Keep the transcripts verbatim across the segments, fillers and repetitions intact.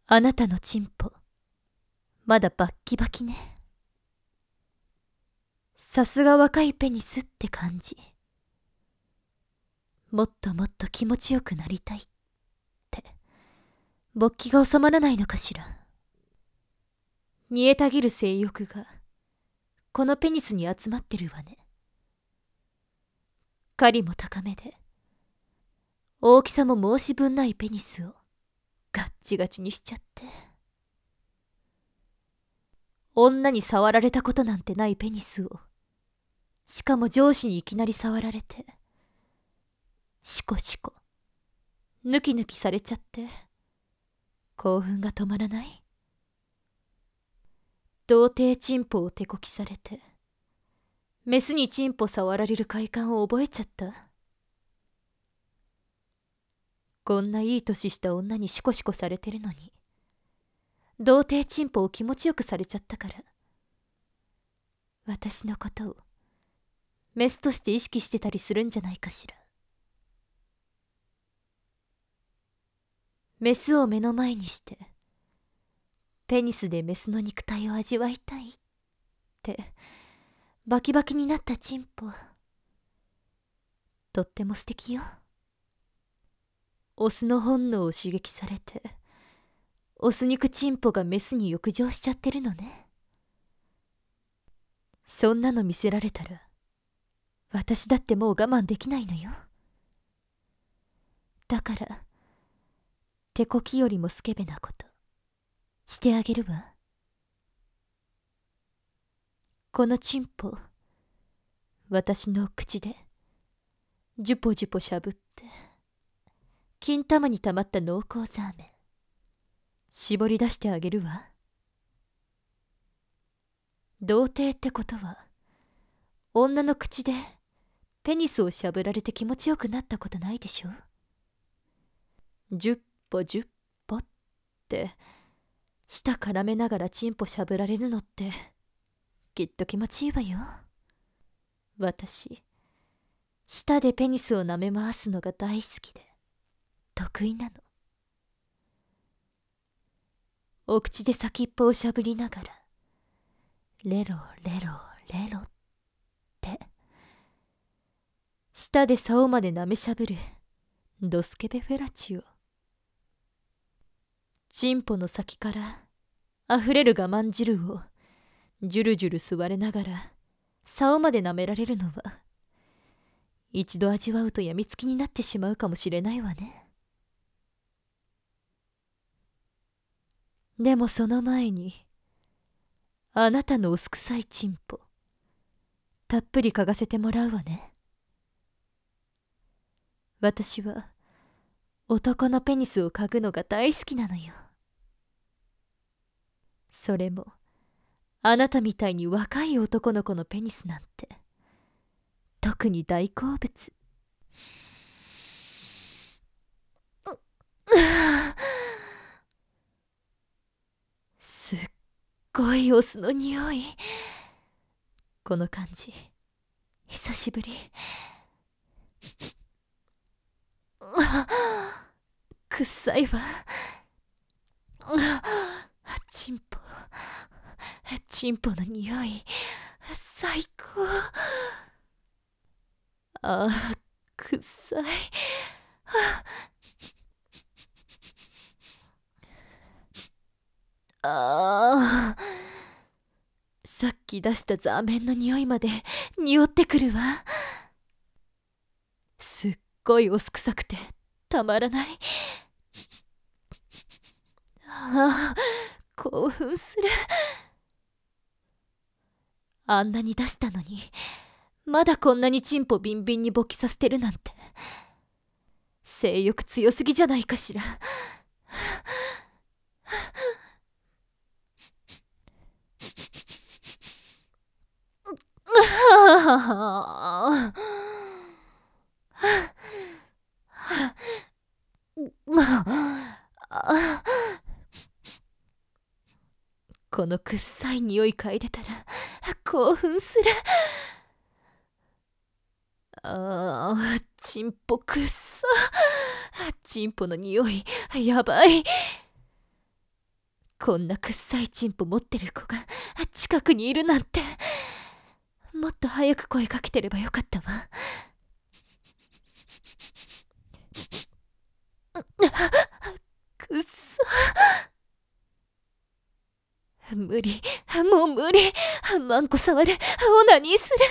あなたのチンポ、まだバッキバキね。さすが若いペニスって感じ。もっともっと気持ちよくなりたいって、勃起が収まらないのかしら。煮えたぎる性欲が、このペニスに集まってるわね。狩りも高めで、大きさも申し分ないペニスを、ガッチガチにしちゃって。女に触られたことなんてないペニスを、しかも上司にいきなり触られて、シコシコ、ヌキヌキされちゃって、興奮が止まらない。童貞チンポを手こきされて、メスにチンポ触られる快感を覚えちゃった。こんないい年した女にシコシコされてるのに、童貞チンポを気持ちよくされちゃったから、私のことをメスとして意識してたりするんじゃないかしら。メスを目の前にして、ペニスでメスの肉体を味わいたいって、バキバキになったチンポ、とっても素敵よ。オスの本能を刺激されて、オス肉チンポがメスに欲情しちゃってるのね。そんなの見せられたら、私だってもう我慢できないのよ。だから、手こきよりもスケベなこと、してあげるわ。このチンポ、私の口で、ジュポジュポしゃぶって、金玉にたまった濃厚ザーメン、絞り出してあげるわ。童貞ってことは、女の口で、ペニスをしゃぶられて気持ちよくなったことないでしょ。ジュッポジュッポって、舌絡めながらチンポしゃぶられるのって、きっと気持ちいいわよ。私、舌でペニスを舐め回すのが大好きで、得意なの。お口で先っぽをしゃぶりながら、レロレロレロって、舌で竿まで舐めしゃぶる、ドスケベフェラチオ。チンポの先から溢れる我慢汁をジュルジュル吸われながら竿まで舐められるのは一度味わうとやみつきになってしまうかもしれないわね。でもその前にあなたのおすくさいチンポたっぷり嗅がせてもらうわね。私は男のペニスを嗅ぐのが大好きなのよ。それもあなたみたいに若い男の子のペニスなんて特に大好物。すっごいオスの匂い。この感じ久しぶり。くっさいわ。チンポチンポの匂い最高。あーくっさい。ああ、さっき出したザーメンの匂いまで匂ってくるわ。すっごいおすくさくてたまらない。ああ、興奮する。あんなに出したのにまだこんなにチンポビンビンに勃起させてるなんて性欲強すぎじゃないかしら。このくっさい匂い嗅いでたら興奮する。あー、チンポくっさ。チンポの匂いやばい。 こんなくっさいチンポ持ってる子が近くにいるなんて。もっと早く声かけてればよかったわ。くっそ。無理、もう無理。マンコ触る、オナニーする。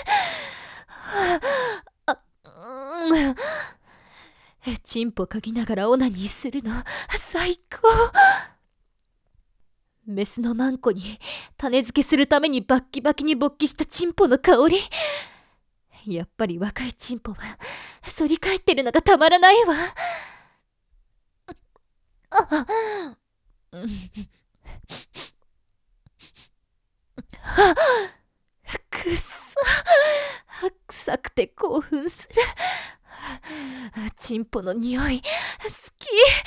あ、うん。チンポ嗅ぎながらオナニーするの最高。メスのマンコに種付けするためにバッキバキに勃起したチンポの香り。やっぱり若いチンポは反り返ってるのがたまらないわ。あくっそ。臭くて興奮する。チンポの匂い好き。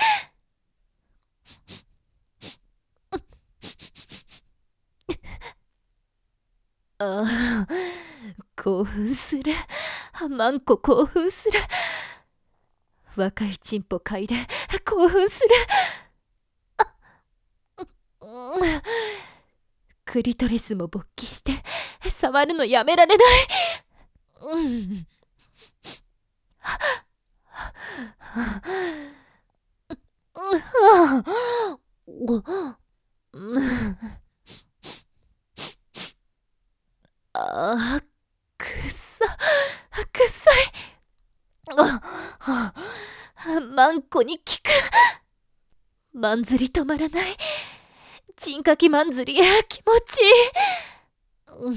ああ、興奮する。マンコ興奮する。若いチンポ嗅いで興奮する。あ、うん、クリトリスも勃起して触るのやめられない。うん。ああ、くっさ、くっさい。マンコに効く。マンズリ止まらない。チンカキマンズリ、気持ちいい。うん。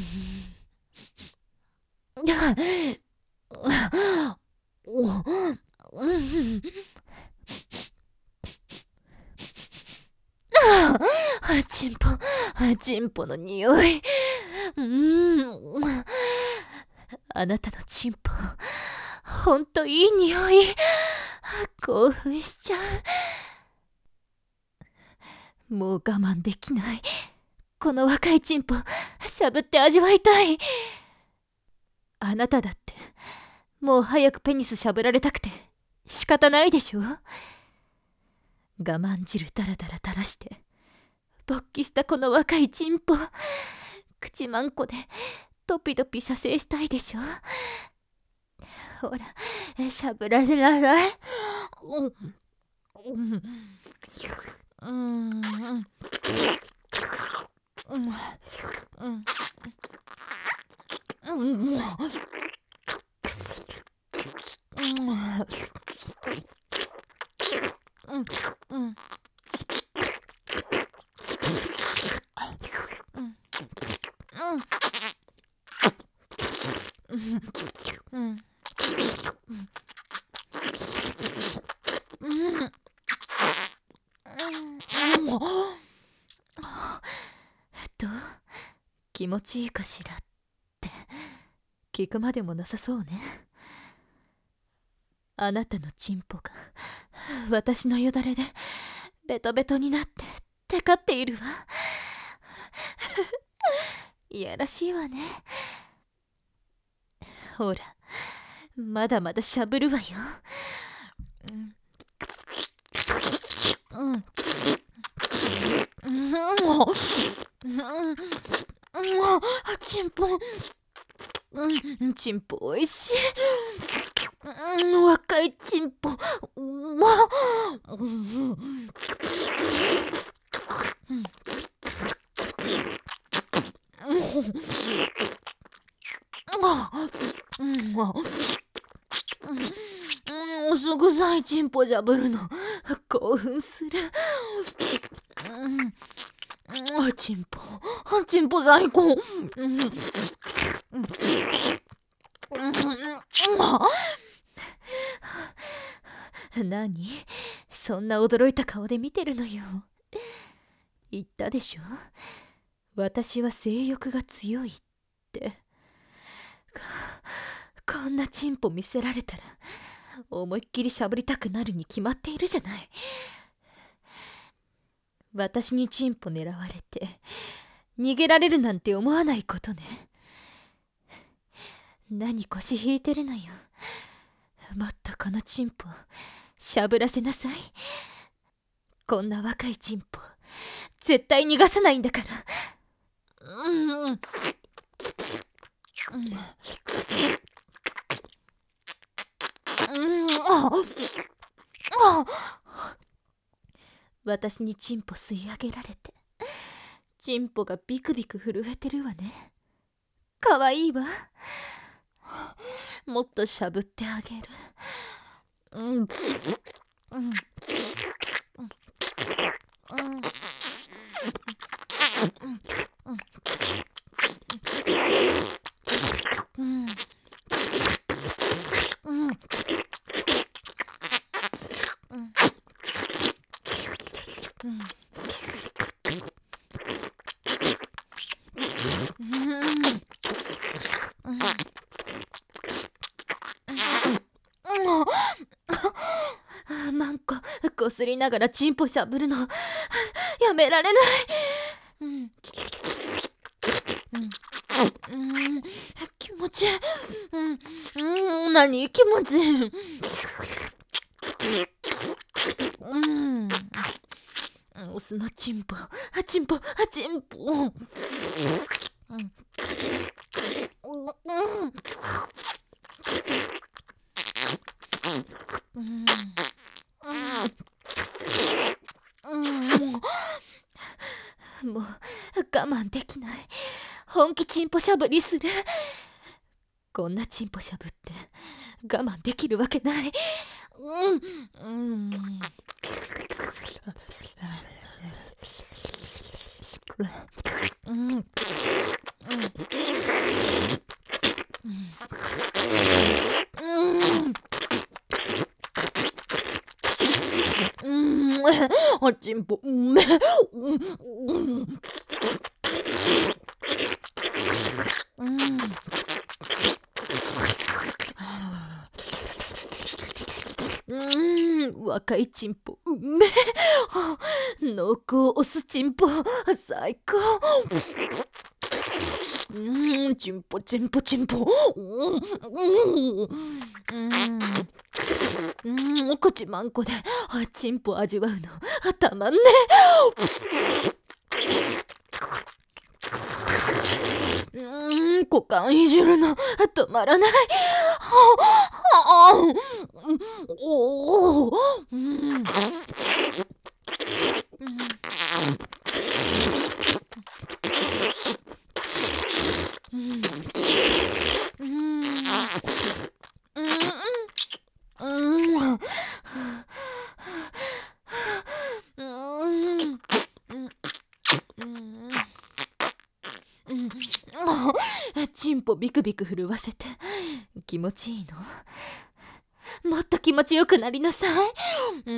チンポ、チンポの匂い。うん。あなたのチンポ、ほんといい匂い。興奮しちゃう。もう我慢できない。この若いチンポ、しゃぶって味わいたい。あなただって、もう早くペニスしゃぶられたくて仕方ないでしょ。我慢汁ダラダラ垂らして勃起したこの若いチンポ、口マンコでトピトピ射精したいでしょ。ほら、しゃぶられらない。うんうんうんうんうんどう？気持ちいいかしらって聞くまでもなさそうね。あなたのチンポが私のよだれでベトベトになってテカっているわ。いやらしいわね。ほら、まだまだしゃぶるわよ。うんうんうんチンポ、うん、チンポおいしい。うん、若いチンポ、うまっ。うん、すぐさいチンポじゃぶるの興奮する。うん、チンポ、チンポ最高。うん、何？そんな驚いた顔で見てるのよ。言ったでしょ？私は性欲が強いって。こんなチンポ見せられたら思いっきりしゃぶりたくなるに決まっているじゃない。私にチンポ狙われて逃げられるなんて思わないことね。何腰引いてるのよ。もっとこのチンポしゃぶらせなさい。こんな若いチンポ絶対逃がさないんだから。うん、うん、うん、ああ、私にチンポ吸い上げられて、チンポがビクビク震えてるわね。かわいいわ。もっとしゃぶってあげる。うん、うん、うん、うん、うん、うん、マンコこすりながらチンポしゃぶるのやめられない。うん、うん、うん、気持ちいい。うん、うん、何気持ちいい。うん、オスのチンポチンポチンポ。うん、うん、もう我慢できない。本気チンポしゃぶりする。こんなチンポしゃぶって我慢できるわけない。うん、うん、うん、うん、あチンポうめ。うん、うん、若いチンポうめ。濃厚お酢チンポ最高。うん、チンポチンポチンポ。うん、うん、うん、口まんこでチンポ味わうのたまんね。うん、股間いじるの止まらない。はあ、おお、うん、チンポビクビク震わせて気持ちいいの？もっと気持ちよくなりなさい。うん、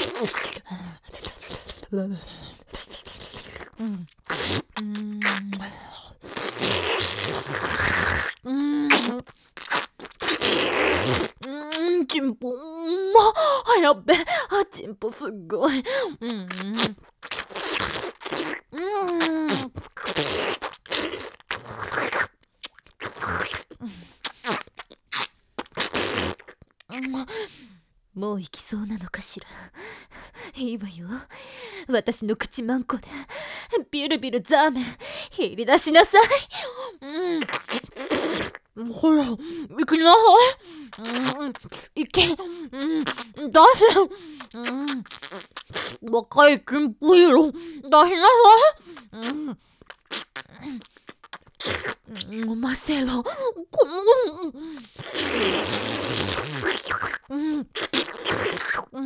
うん、うん、うん、うん、チンポうんまあやっべあチンポすっごい。うん、うん、うん、もう行きそうなのかしら。いいわよ。私の口まんこでビルビルザーメン入り出しなさい。うん、ほら行きなさい。うん、行け。うん、出せ。うん、若いチンポ色出しなさい。うん、飲ませろ。このうん、うん、うん、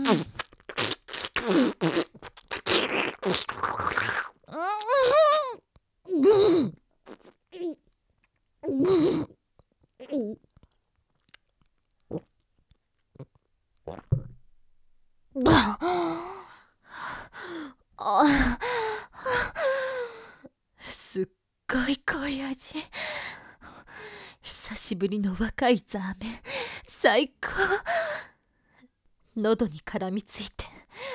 あすっごい濃い味。久しぶりの若いザーメン最高。喉に絡みついて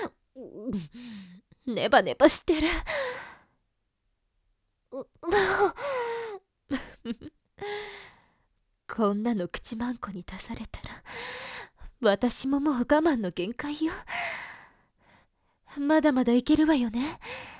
ネバネバしてる。こんなの口まんこに出されたら私ももう我慢の限界よ。まだまだいけるわよね。